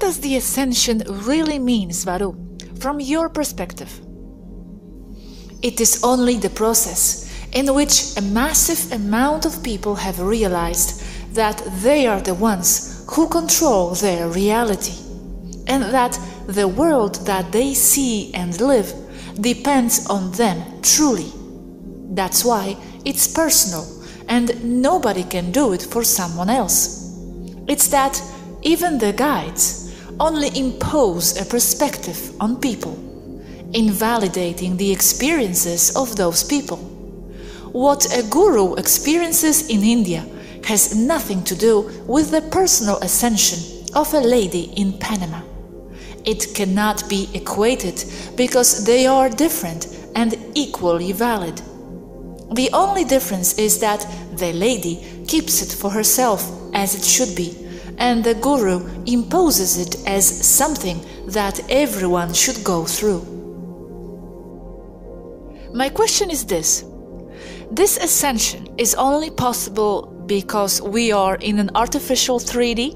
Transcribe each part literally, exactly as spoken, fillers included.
does the ascension really mean, Svaru, from your perspective? It is only the process in which a massive amount of people have realized that they are the ones who control their reality, and that the world that they see and live depends on them truly. That's why it's personal, and nobody can do it for someone else. It's that even the guides only impose a perspective on people, invalidating the experiences of those people. What a guru experiences in India has nothing to do with the personal ascension of a lady in Panama. It cannot be equated because they are different and equally valid. The only difference is that the lady keeps it for herself as it should be, and the guru imposes it as something that everyone should go through. My question is this: this ascension is only possible because we are in an artificial three D?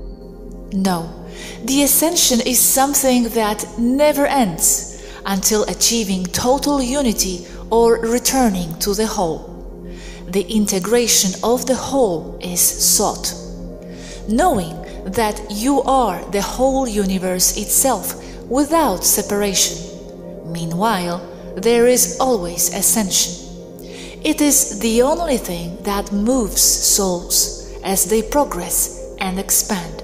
No, the ascension is something that never ends until achieving total unity or returning to the whole. The integration of the whole is sought. Knowing that you are the whole universe itself without separation. Meanwhile, there is always ascension. It is the only thing that moves souls as they progress and expand.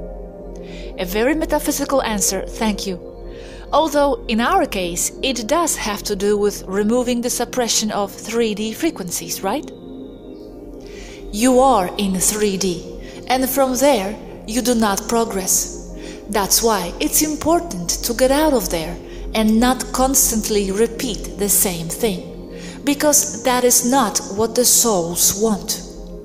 A very metaphysical answer, thank you. Although in our case it does have to do with removing the suppression of three D frequencies, right? You are in three D, and from there you do not progress. That's why it's important to get out of there and not constantly repeat the same thing, because that is not what the souls want.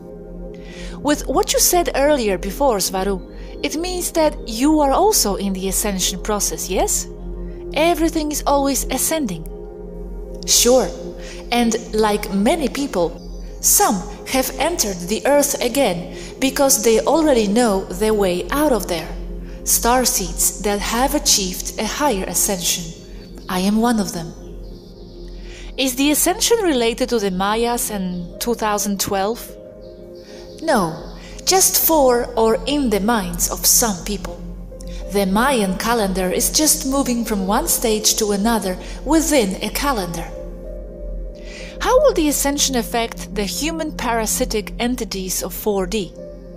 With what you said earlier before, Svaru, it means that you are also in the ascension process, yes? Everything is always ascending. Sure, and like many people, some have entered the earth again because they already know their way out of there. Starseeds that have achieved a higher ascension. I am one of them. Is the ascension related to the Mayas and two thousand twelve? No, just for or in the minds of some people. The Mayan calendar is just moving from one stage to another within a calendar. How will the ascension affect the human parasitic entities of four D?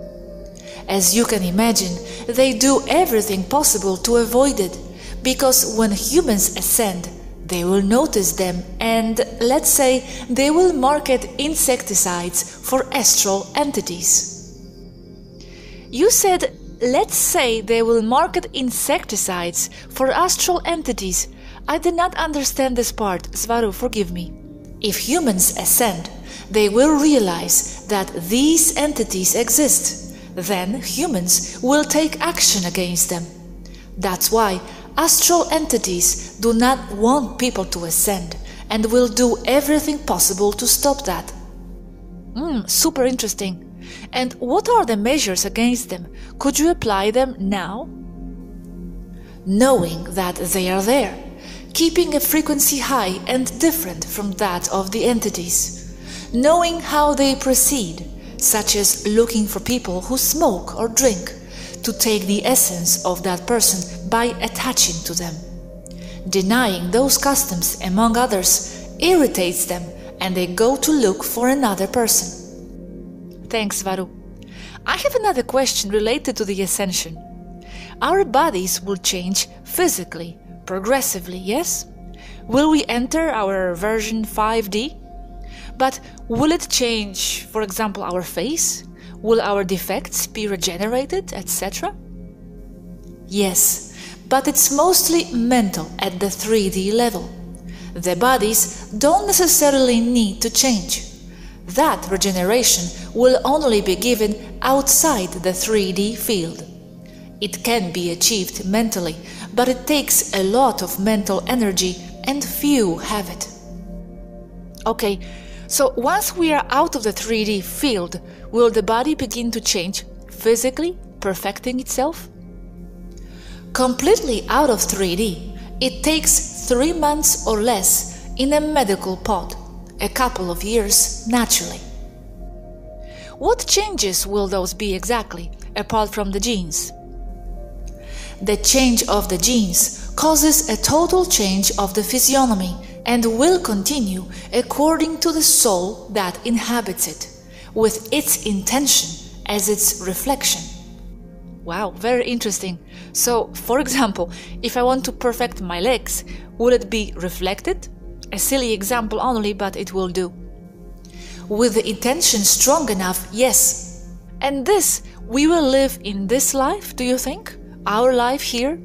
As you can imagine, they do everything possible to avoid it, because when humans ascend, they will notice them and, let's say, they will market insecticides for astral entities. You said, let's say they will market insecticides for astral entities. I did not understand this part, Svaru, forgive me. If humans ascend, they will realize that these entities exist. Then humans will take action against them. That's why astral entities do not want people to ascend and will do everything possible to stop that. Mm, super interesting. And what are the measures against them? Could you apply them now? Knowing that they are there, keeping a frequency high and different from that of the entities, knowing how they proceed, such as looking for people who smoke or drink, to take the essence of that person by attaching to them. Denying those customs, among others, irritates them and they go to look for another person. Thanks, Svaru. I have another question related to the ascension. Our bodies will change physically, progressively, yes? Will we enter our version five D? But will it change, for example, our face? Will our defects be regenerated, et cetera? Yes, but it's mostly mental at the three D level. The bodies don't necessarily need to change. That regeneration will only be given outside the three D field. It can be achieved mentally, but it takes a lot of mental energy and few have it. Okay, so once we are out of the three D field, will the body begin to change physically, perfecting itself? completely out of three D, it takes three months or less in a medical pod, a couple of years naturally. What changes will those be exactly, apart from the genes? The change of the genes causes a total change of the physiognomy and will continue according to the soul that inhabits it, with its intention as its reflection. Wow, very interesting. So, for example, if I want to perfect my legs, will it be reflected? A silly example only, but it will do. With the intention strong enough, yes. And this, we will live in this life, do you think? Our life here?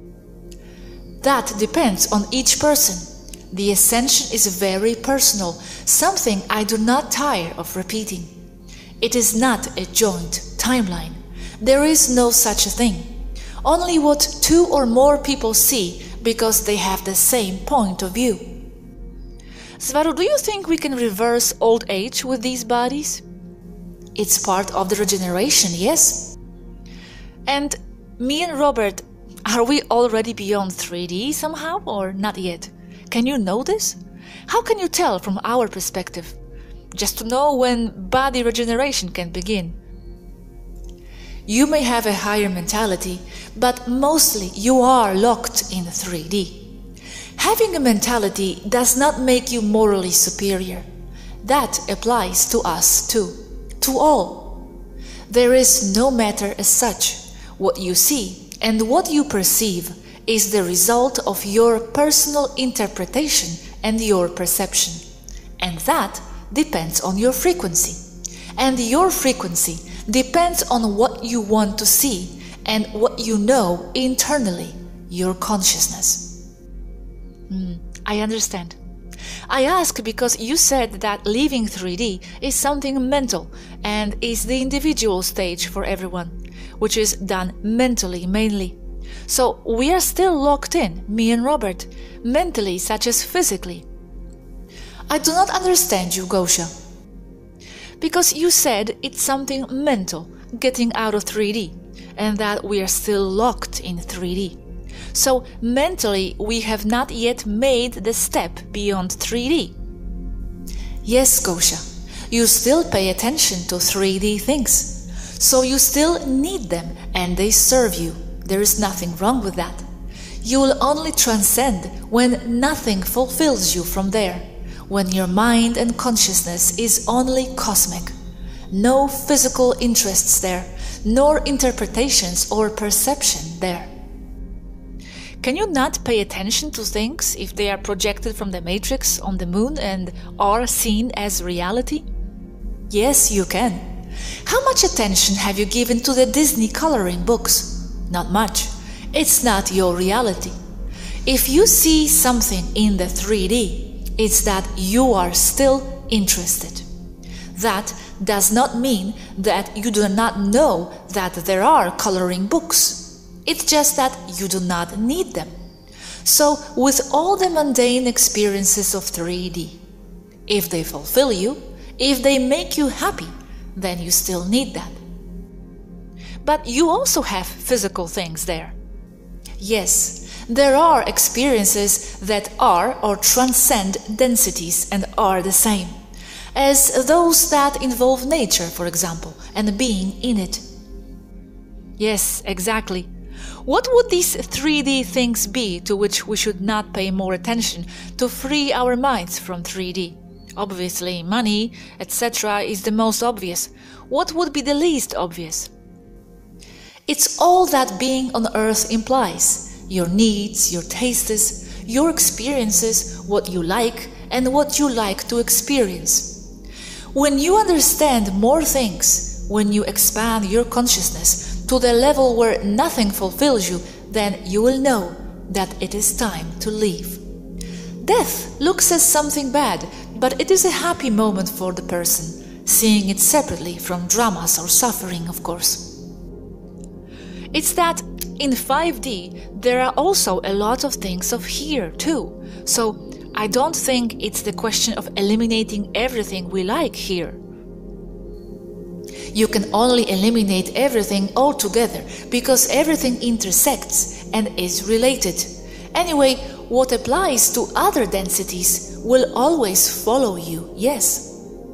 That depends on each person. The ascension is very personal, something I do not tire of repeating. It is not a joint timeline. There is no such a thing. Only what two or more people see because they have the same point of view. Svaru, do you think we can reverse old age with these bodies? It's part of the regeneration, yes. And me and Robert, are we already beyond three D somehow or not yet? Can you know this? How can you tell from our perspective? Just to know when body regeneration can begin. You may have a higher mentality, but mostly you are locked in three D. Having a mentality does not make you morally superior. That applies to us too, to all. There is no matter as such. What you see and what you perceive is the result of your personal interpretation and your perception. And that depends on your frequency. And your frequency depends on what you want to see and what you know internally, your consciousness. Mm, I understand. I ask because you said that leaving three D is something mental and is the individual stage for everyone, which is done mentally mainly. So we are still locked in, me and Robert, mentally such as physically. I do not understand you, Gosha. Because you said it's something mental, getting out of three D, and that we are still locked in three D. So mentally we have not yet made the step beyond three D. Yes, Gosha, you still pay attention to three D things. So you still need them and they serve you. There is nothing wrong with that. You will only transcend when nothing fulfills you from there, when your mind and consciousness is only cosmic. No physical interests there, nor interpretations or perception there. Can you not pay attention to things if they are projected from the matrix on the moon and are seen as reality? Yes, you can. How much attention have you given to the Disney coloring books? Not much. It's not your reality. If you see something in the three D, it's that you are still interested. That does not mean that you do not know that there are coloring books. It's just that you do not need them. So, with all the mundane experiences of three D, if they fulfill you, if they make you happy, then you still need that. But you also have physical things there. Yes, there are experiences that are or transcend densities and are the same, as those that involve nature, for example, and being in it. Yes, exactly. What would these three D things be to which we should not pay more attention to free our minds from three D? Obviously, money, et cetera is the most obvious. What would be the least obvious? It's all that being on earth implies. Your needs, your tastes, your experiences, what you like and what you like to experience. When you understand more things, when you expand your consciousness to the level where nothing fulfills you, then you will know that it is time to leave. Death looks as something bad, but it is a happy moment for the person, seeing it separately from dramas or suffering, of course. It's that in five D there are also a lot of things of here too, so I don't think it's the question of eliminating everything we like here. You can only eliminate everything altogether because everything intersects and is related. Anyway, what applies to other densities will always follow you, yes.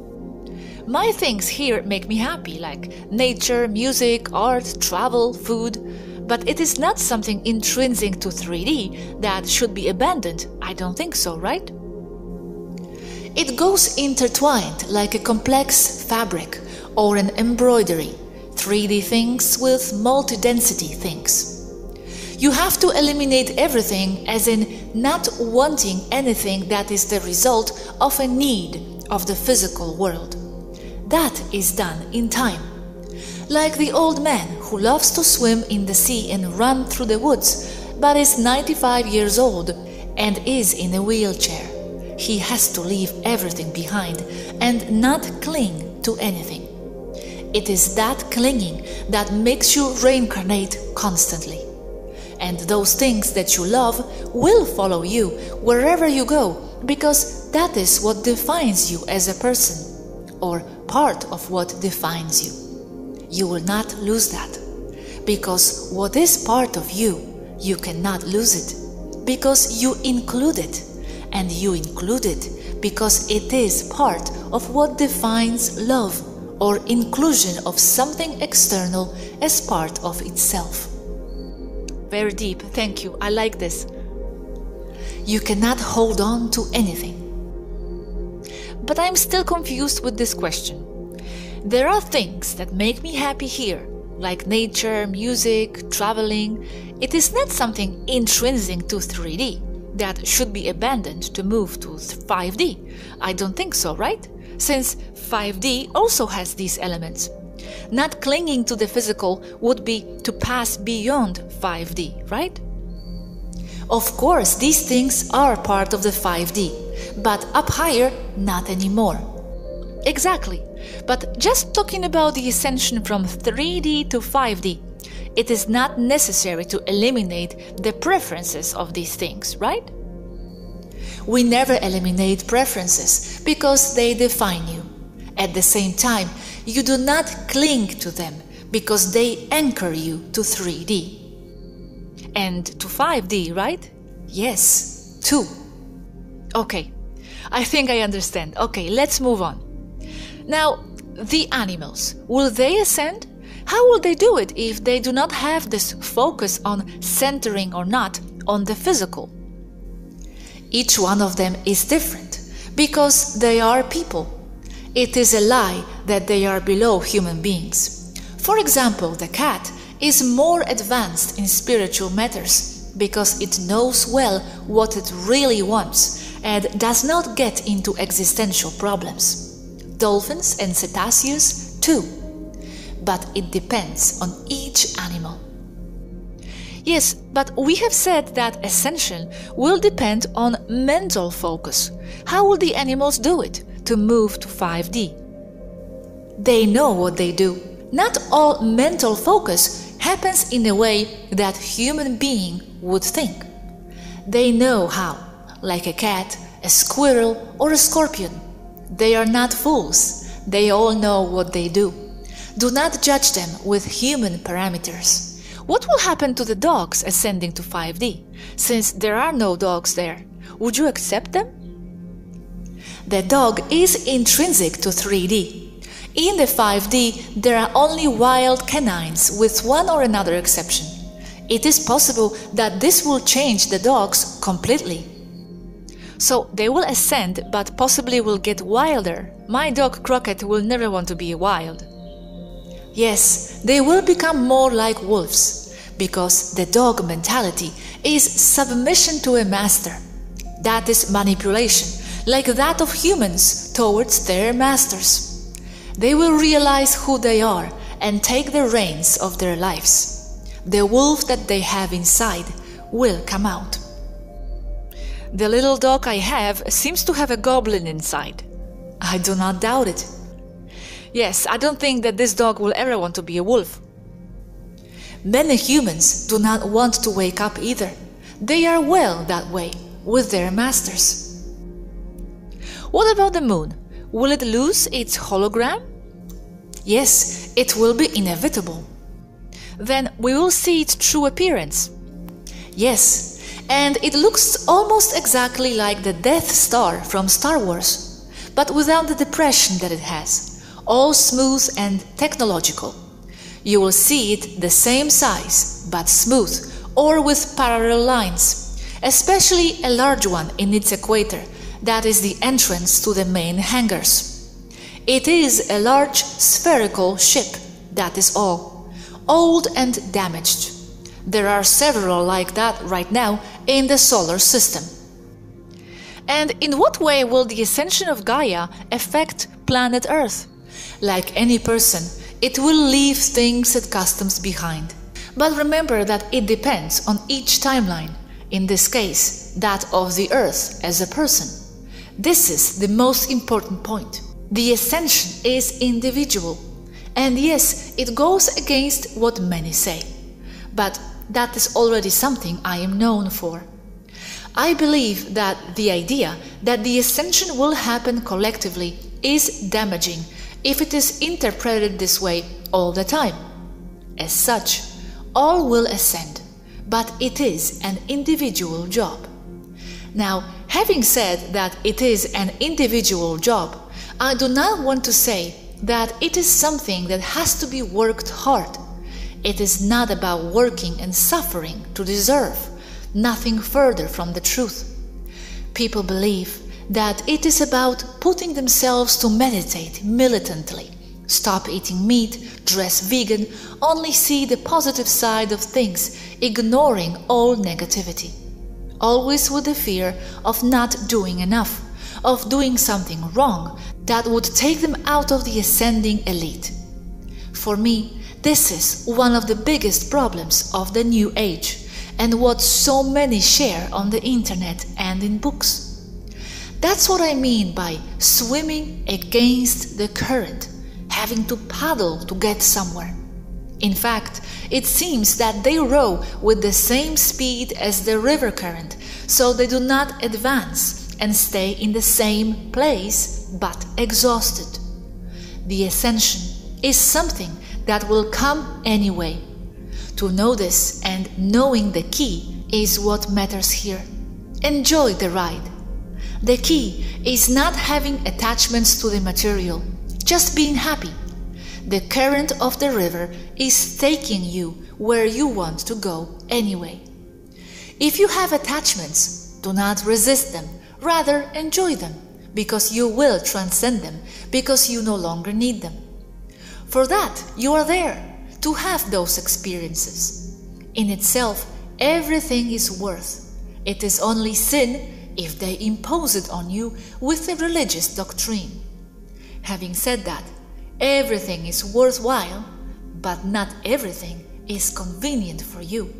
My things here make me happy, like nature, music, art, travel, food, but it is not something intrinsic to three D that should be abandoned. I don't think so, right? It goes intertwined like a complex fabric or an embroidery, three D things with multi-density things. You have to eliminate everything, as in not wanting anything that is the result of a need of the physical world. That is done in time. Like the old man who loves to swim in the sea and run through the woods, but is ninety-five years old and is in a wheelchair. He has to leave everything behind and not cling to anything. It is that clinging that makes you reincarnate constantly. And those things that you love will follow you wherever you go, because that is what defines you as a person, or part of what defines you. You will not lose that, because what is part of you, you cannot lose it, because you include it, and you include it because it is part of what defines love, or inclusion of something external as part of itself. Very deep, thank you, I like this. You cannot hold on to anything. But I'm still confused with this question. There are things that make me happy here, like nature, music, traveling. It is not something intrinsic to three D that should be abandoned to move to five D. I don't think so, right? Since five D also has these elements. Not clinging to the physical would be to pass beyond five D, right? Of course, these things are part of the five D, but up higher, not anymore. Exactly, but just talking about the ascension from three D to five D, it is not necessary to eliminate the preferences of these things, right? We never eliminate preferences because they define you. At the same time, you do not cling to them because they anchor you to three D. And to five D, right? Yes, too. Okay, I think I understand. Okay, let's move on. Now, the animals, will they ascend? How will they do it if they do not have this focus on centering or not on the physical? Each one of them is different because they are people. It is a lie that they are below human beings. For example, the cat is more advanced in spiritual matters because it knows well what it really wants and does not get into existential problems. Dolphins and cetaceans too. But it depends on each animal. Yes, but we have said that ascension will depend on mental focus. How will the animals do it to move to five D? They know what they do. Not all mental focus happens in a way that human being would think. They know how, like a cat, a squirrel, or a scorpion. They are not fools. They all know what they do. Do not judge them with human parameters. What will happen to the dogs ascending to five D, since there are no dogs there? Would you accept them? The dog is intrinsic to three D. In the five D, there are only wild canines, with one or another exception. It is possible that this will change the dogs completely. So they will ascend, but possibly will get wilder. My dog Crockett will never want to be wild. Yes, they will become more like wolves, because the dog mentality is submission to a master. That is manipulation, like that of humans towards their masters. They will realize who they are and take the reins of their lives. The wolf that they have inside will come out. The little dog I have seems to have a goblin inside. I do not doubt it. Yes, I don't think that this dog will ever want to be a wolf. Many humans do not want to wake up either. They are well that way, with their masters. What about the moon? Will it lose its hologram? Yes, it will be inevitable. Then we will see its true appearance. Yes, and it looks almost exactly like the Death Star from Star Wars, but without the depression that it has, all smooth and technological. You will see it the same size, but smooth, or with parallel lines, especially a large one in its equator, that is the entrance to the main hangars. It is a large spherical ship, that is all, old and damaged. There are several like that right now in the solar system. And in what way will the ascension of Gaia affect planet Earth? Like any person, it will leave things and customs behind. But remember that it depends on each timeline, in this case, that of the Earth as a person. This is the most important point. The ascension is individual, and yes, it goes against what many say. But that is already something I am known for. I believe that the idea that the ascension will happen collectively is damaging if it is interpreted this way all the time. As such, all will ascend, but it is an individual job. Now, having said that it is an individual job, I do not want to say that it is something that has to be worked hard. It is not about working and suffering to deserve, nothing further from the truth. People believe that it is about putting themselves to meditate militantly, stop eating meat, dress vegan, only see the positive side of things, ignoring all negativity. Always with the fear of not doing enough, of doing something wrong that would take them out of the ascending elite. For me, this is one of the biggest problems of the New Age, and what so many share on the internet and in books. That's what I mean by swimming against the current, having to paddle to get somewhere. In fact, it seems that they row with the same speed as the river current, so they do not advance and stay in the same place, but exhausted. The ascension is something that will come anyway. To know this and knowing the key is what matters here. Enjoy the ride. The key is not having attachments to the material, just being happy. The current of the river is taking you where you want to go anyway. If you have attachments, do not resist them, rather enjoy them, because you will transcend them, because you no longer need them. For that, you are there, to have those experiences. In itself, everything is worth. It is only sin if they impose it on you with a religious doctrine. Having said that, everything is worthwhile, but not everything is convenient for you.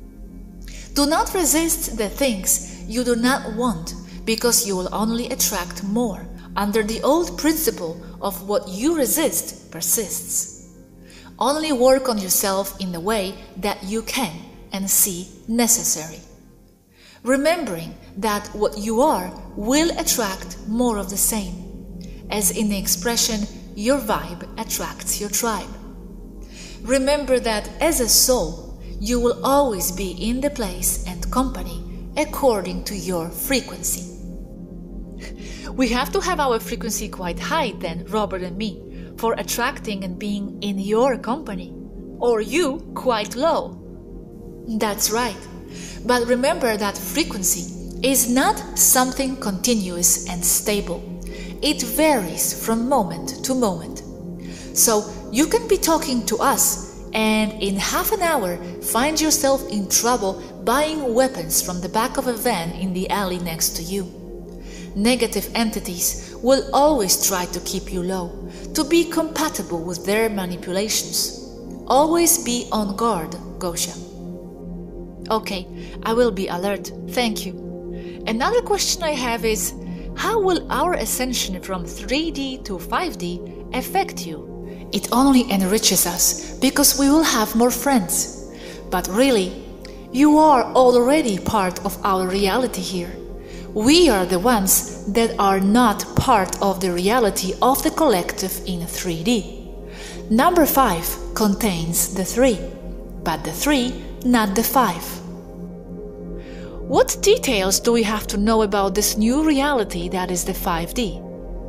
Do not resist the things you do not want, because you will only attract more, under the old principle of what you resist persists. Only work on yourself in the way that you can and see necessary, remembering that what you are will attract more of the same, as in the expression, your vibe attracts your tribe. Remember that as a soul, you will always be in the place and company according to your frequency. We have to have our frequency quite high then, Robert and me, for attracting and being in your company, or you quite low. That's right, but remember that frequency is not something continuous and stable. It varies from moment to moment. So you can be talking to us and in half an hour find yourself in trouble buying weapons from the back of a van in the alley next to you. Negative entities will always try to keep you low, to be compatible with their manipulations. Always be on guard, Gosha. Okay, I will be alert, thank you. Another question I have is, how will our ascension from three D to five D affect you? It only enriches us because we will have more friends. But really, you are already part of our reality here. We are the ones that are not part of the reality of the collective in three D. Number five contains the three, but the three not the five. What details do we have to know about this new reality that is the five D?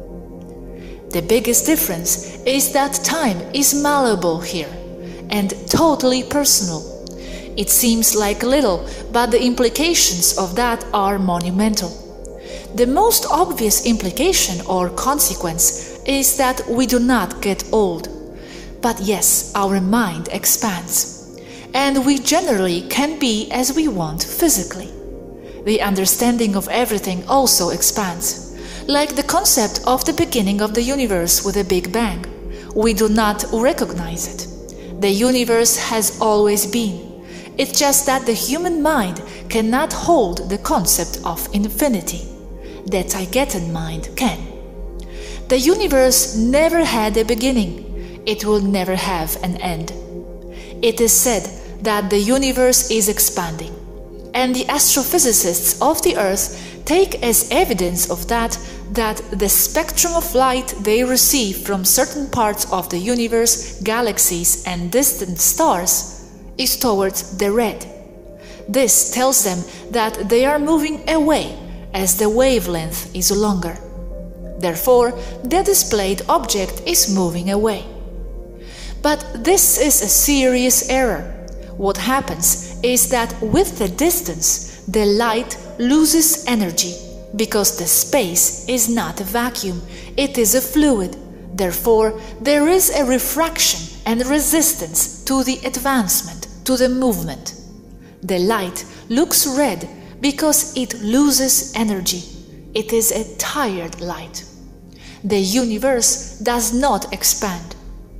The biggest difference is that time is malleable here and totally personal. It seems like little, but the implications of that are monumental. The most obvious implication or consequence is that we do not get old. But yes, our mind expands, and we generally can be as we want physically. The understanding of everything also expands, like the concept of the beginning of the universe with a Big Bang. We do not recognize it. The universe has always been. It's just that the human mind cannot hold the concept of infinity. The Taygetan mind can. The universe never had a beginning. It will never have an end. It is said that the universe is expanding, and the astrophysicists of the Earth take as evidence of that that the spectrum of light they receive from certain parts of the universe, galaxies and distant stars is towards the red. This tells them that they are moving away as the wavelength is longer. Therefore, the displayed object is moving away. But this is a serious error. What happens is that with the distance, the light loses energy because the space is not a vacuum, it is a fluid. Therefore, there is a refraction and resistance to the advancement, to the movement. The light looks red because it loses energy. It is a tired light. The universe does not expand.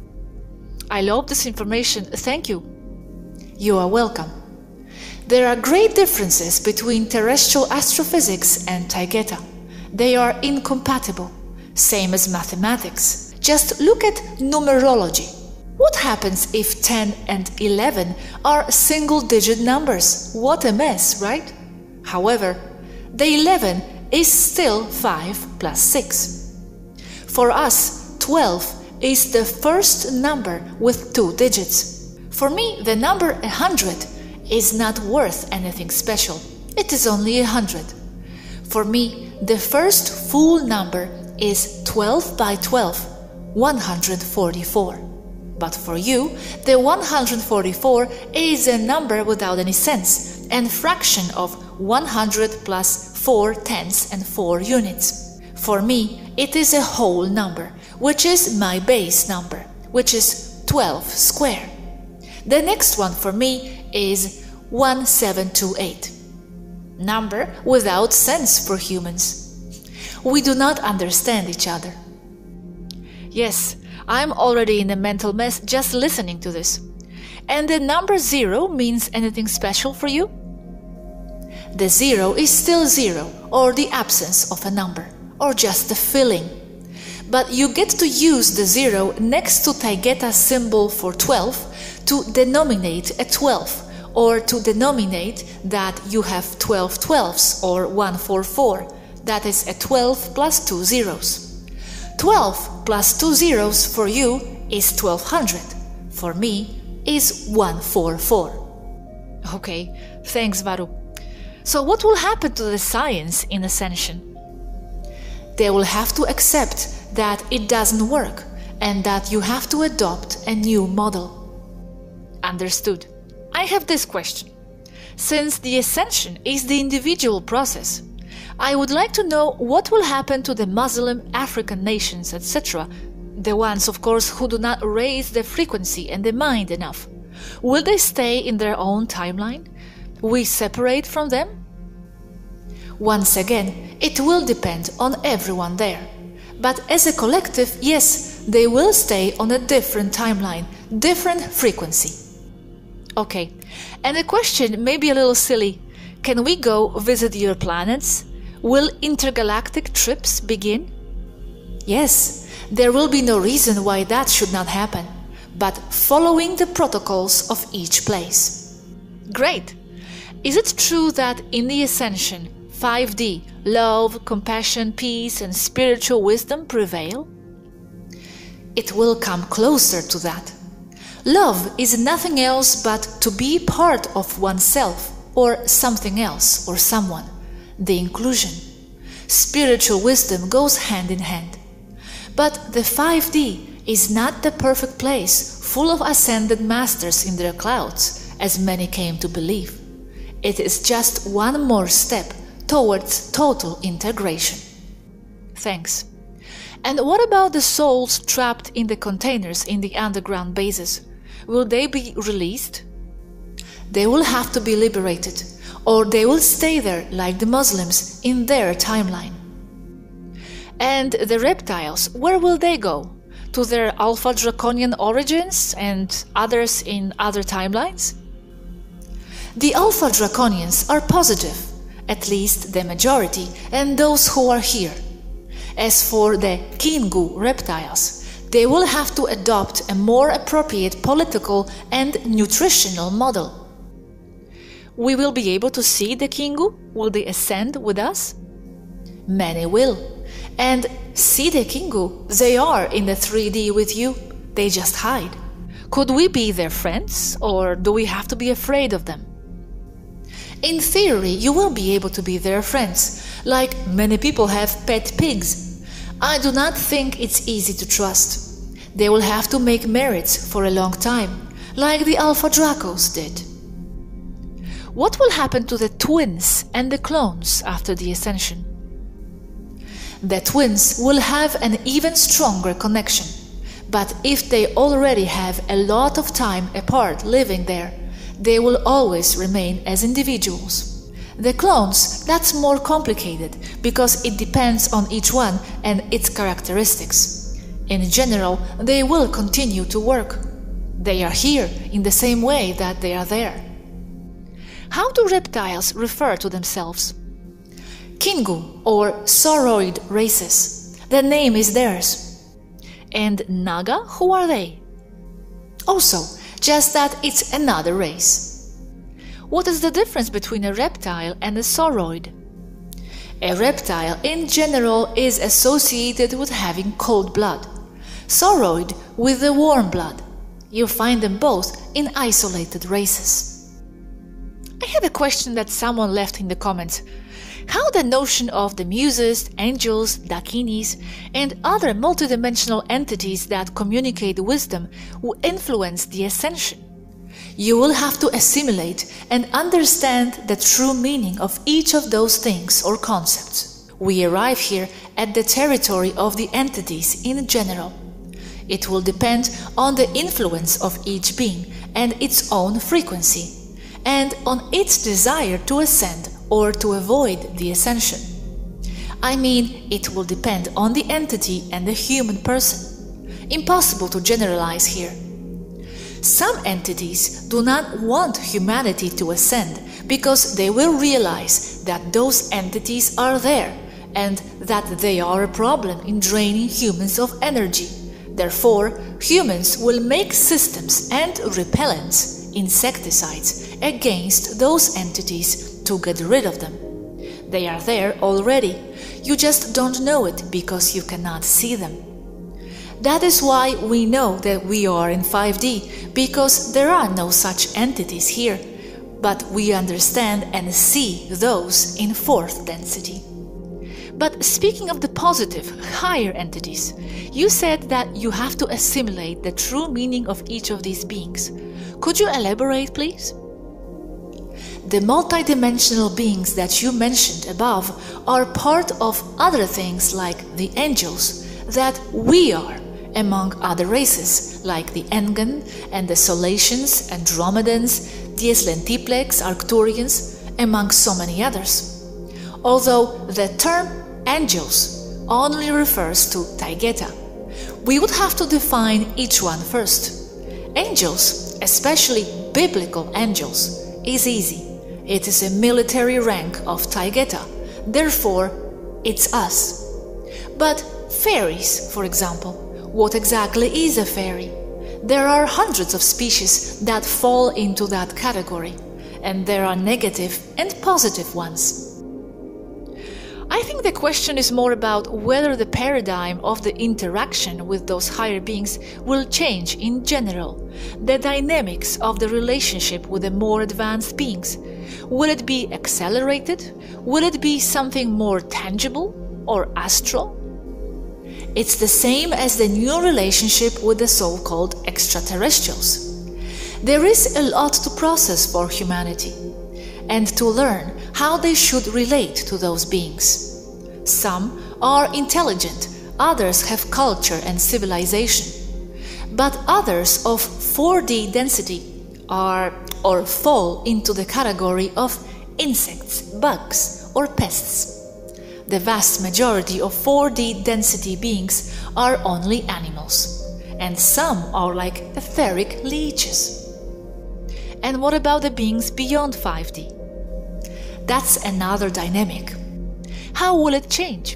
I love this information, thank you. You are welcome. There are great differences between terrestrial astrophysics and Taygeta. They are incompatible, same as mathematics. Just look at numerology. What happens if ten and eleven are single-digit numbers? What a mess, right? However, the eleven is still five plus six. For us, twelve is the first number with two digits. For me, the number one hundred is not worth anything special. It is only one hundred. For me, the first full number is twelve by twelve, one hundred forty-four. But for you, the one hundred forty-four is a number without any sense, and fraction of one hundred plus four tenths and four units. For me, it is a whole number, which is my base number, which is twelve square. The next one for me is one seven two eight. Number without sense for humans. We do not understand each other. Yes, I'm already in a mental mess just listening to this. And the number zero means anything special for you? The zero is still zero, or the absence of a number, or just the feeling. But you get to use the zero next to Taygeta symbol for twelve to denominate a twelve, or to denominate that you have twelve twelves, or one forty-four, that is a twelve plus two zeros. twelve plus two zeros for you is twelve hundred, for me is one forty-four. Okay, thanks Varu. So what will happen to the science in Ascension? They will have to accept that it doesn't work and that you have to adopt a new model. Understood. I have this question. Since the Ascension is the individual process, I would like to know what will happen to the Muslim, African nations, et cetera. The ones, of course, who do not raise the frequency and the mind enough. Will they stay in their own timeline? We separate from them? Once again, it will depend on everyone there. But as a collective, yes, they will stay on a different timeline, different frequency. Okay, and the question may be a little silly. Can we go visit your planets? Will intergalactic trips begin? Yes, there will be no reason why that should not happen, but following the protocols of each place. Great! Is it true that in the Ascension, five D, love, compassion, peace, and spiritual wisdom prevail? it will come closer to that. Love is nothing else but to be part of oneself or something else or someone, the inclusion. Spiritual wisdom goes hand in hand. But the five D is not the perfect place full of ascended masters in their clouds, as many came to believe. It is just one more step towards total integration. Thanks. And what about the souls trapped in the containers in the underground bases? Will they be released? They will have to be liberated, or they will stay there like the Muslims in their timeline. And the reptiles, where will they go? To their Alpha Draconian origins and others in other timelines? The Alpha Draconians are positive, at least the majority, and those who are here. As for the Kingu reptiles, they will have to adopt a more appropriate political and nutritional model. We will be able to see the Kingu? Will they ascend with us? Many will. And see the Kingu, they are in the three D with you, they just hide. Could we be their friends, or do we have to be afraid of them? In theory, you will be able to be their friends, like many people have pet pigs. I do not think it's easy to trust. They will have to make merits for a long time, like the Alpha Dracos did. What will happen to the twins and the clones after the ascension? The twins will have an even stronger connection, but if they already have a lot of time apart living there, they will always remain as individuals. The clones, that's more complicated, because it depends on each one and its characteristics. In general, they will continue to work. They are here in the same way that they are there. How do reptiles refer to themselves? Kingu, or sauroid races. The name is theirs. And Naga, who are they? Also, just that it's another race. What is the difference between a reptile and a sauroid? A reptile in general is associated with having cold blood. Sauroid with the warm blood. You find them both in isolated races. I have a question that someone left in the comments. How the notion of the muses, angels, dakinis, and other multidimensional entities that communicate wisdom will influence the ascension? You will have to assimilate and understand the true meaning of each of those things or concepts. We arrive here at the territory of the entities in general. It will depend on the influence of each being and its own frequency, and on its desire to ascend or to avoid the ascension. I mean, it will depend on the entity and the human person. Impossible to generalize here. Some entities do not want humanity to ascend because they will realize that those entities are there and that they are a problem in draining humans of energy. Therefore, humans will make systems and repellents, insecticides, against those entities to get rid of them. They are there already, you just don't know it because you cannot see them. That is why we know that we are in five D, because there are no such entities here, but we understand and see those in fourth density. But speaking of the positive, higher entities, you said that you have to assimilate the true meaning of each of these beings. Could you elaborate, please? The multidimensional beings that you mentioned above are part of other things like the angels that we are, among other races like the Engan and the Solatians, Andromedans, Tieslantiplex, Arcturians, among so many others. Although the term angels only refers to Taygeta, we would have to define each one first. Angels, especially biblical angels, is easy. It is a military rank of Taygeta, therefore it's us. But fairies, for example, what exactly is a fairy? There are hundreds of species that fall into that category, and there are negative and positive ones. I I think the question is more about whether the paradigm of the interaction with those higher beings will change in general, the dynamics of the relationship with the more advanced beings. Will it be accelerated? Will it be something more tangible or astral? It's the same as the new relationship with the so-called extraterrestrials. There is a lot to process for humanity, and to learn how they should relate to those beings. Some are intelligent, others have culture and civilization, but others of four D density are or fall into the category of insects, bugs, or pests. The vast majority of four D density beings are only animals, and some are like etheric leeches. And what about the beings beyond five D? That's another dynamic. How will it change?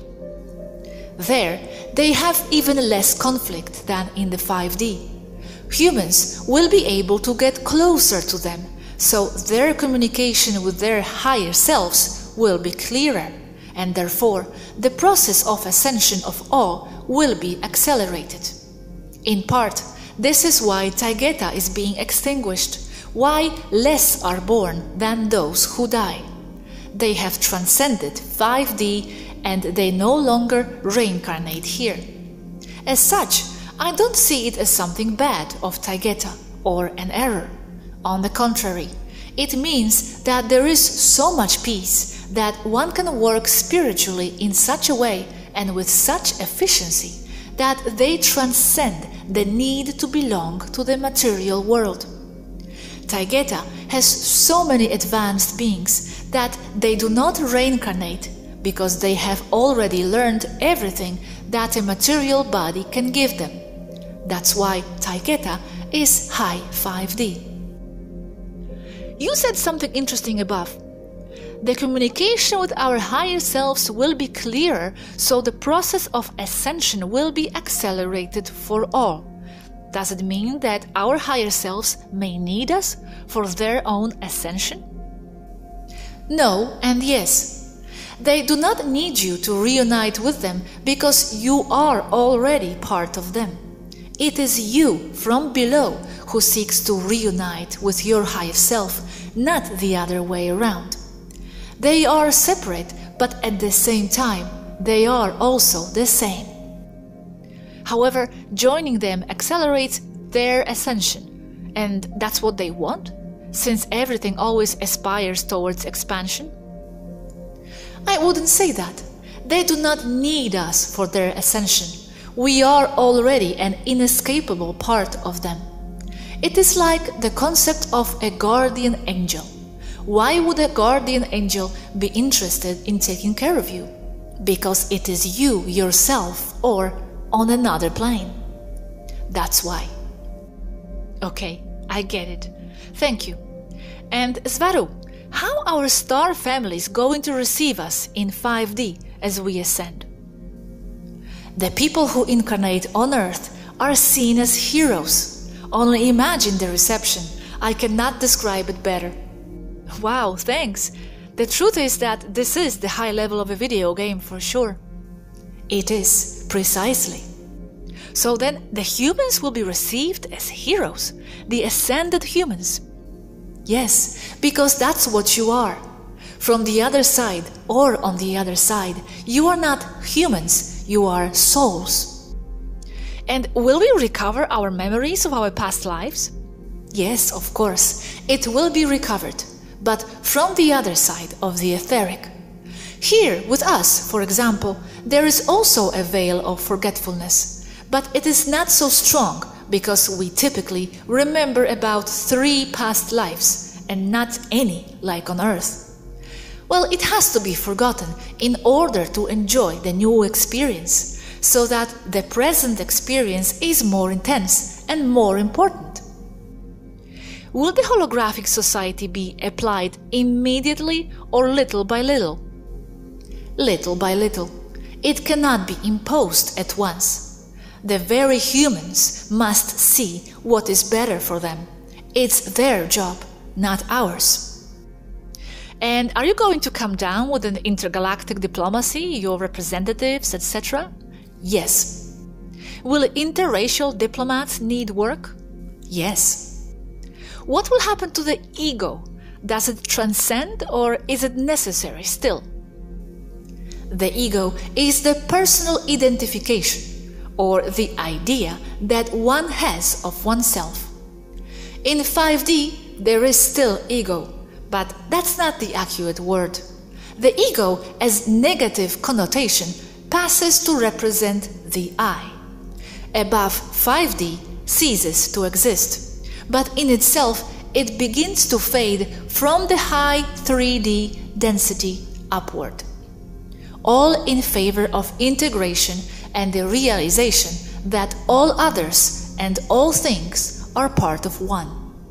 There, they have even less conflict than in the five D. Humans will be able to get closer to them, so their communication with their higher selves will be clearer, and therefore the process of ascension of all will be accelerated. In part, this is why Taygeta is being extinguished, why less are born than those who die. They have transcended five D and they no longer reincarnate here. As such, I don't see it as something bad of Taygeta or an error. On the contrary, it means that there is so much peace that one can work spiritually in such a way and with such efficiency that they transcend the need to belong to the material world. Taygeta has so many advanced beings that they do not reincarnate because they have already learned everything that a material body can give them. That's why Taygeta is high five D. You said something interesting above. The communication with our higher selves will be clearer, so the process of ascension will be accelerated for all. Does it mean that our higher selves may need us for their own ascension? No and yes. They do not need you to reunite with them because you are already part of them. It is you from below who seeks to reunite with your higher self, not the other way around. They are separate, but at the same time, they are also the same. However, joining them accelerates their ascension, and that's what they want, since everything always aspires towards expansion. I wouldn't say that. They do not need us for their ascension. We are already an inescapable part of them. It is like the concept of a guardian angel. Why would a guardian angel be interested in taking care of you? Because it is you yourself or on another plane. That's why. Okay, I get it. Thank you. And Svaru, how our star families going to receive us in five D as we ascend? The people who incarnate on Earth are seen as heroes. Only imagine the reception. I cannot describe it better. Wow, thanks. The truth is that this is the high level of a video game for sure. It is, precisely. So then the humans will be received as heroes, the ascended humans. Yes, because that's what you are. From the other side, or on the other side, you are not humans, you are souls. And will we recover our memories of our past lives? Yes, of course, it will be recovered, but from the other side of the etheric. Here, with us, for example, there is also a veil of forgetfulness, but it is not so strong because we typically remember about three past lives and not any like on Earth. Well, it has to be forgotten in order to enjoy the new experience, so that the present experience is more intense and more important. Will the holographic society be applied immediately or little by little? Little by little. It cannot be imposed at once. The very humans must see what is better for them. It's their job, not ours. And are you going to come down with an intergalactic diplomacy, your representatives, et cetera? Yes. Will interracial diplomats need work? Yes. What will happen to the ego? Does it transcend or is it necessary still? The ego is the personal identification or the idea that one has of oneself. In five D, there is still ego, but that's not the accurate word. The ego, as negative connotation, passes to represent the I. Above five D ceases to exist, but in itself it begins to fade from the high three D density upward. All in favor of integration and the realization that all others and all things are part of one.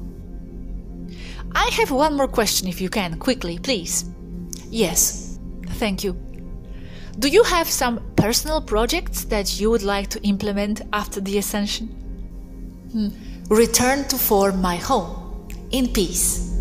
I have one more question if you can, quickly, please. Yes, thank you. Do you have some personal projects that you would like to implement after the ascension? Hmm. Return to form my home in peace.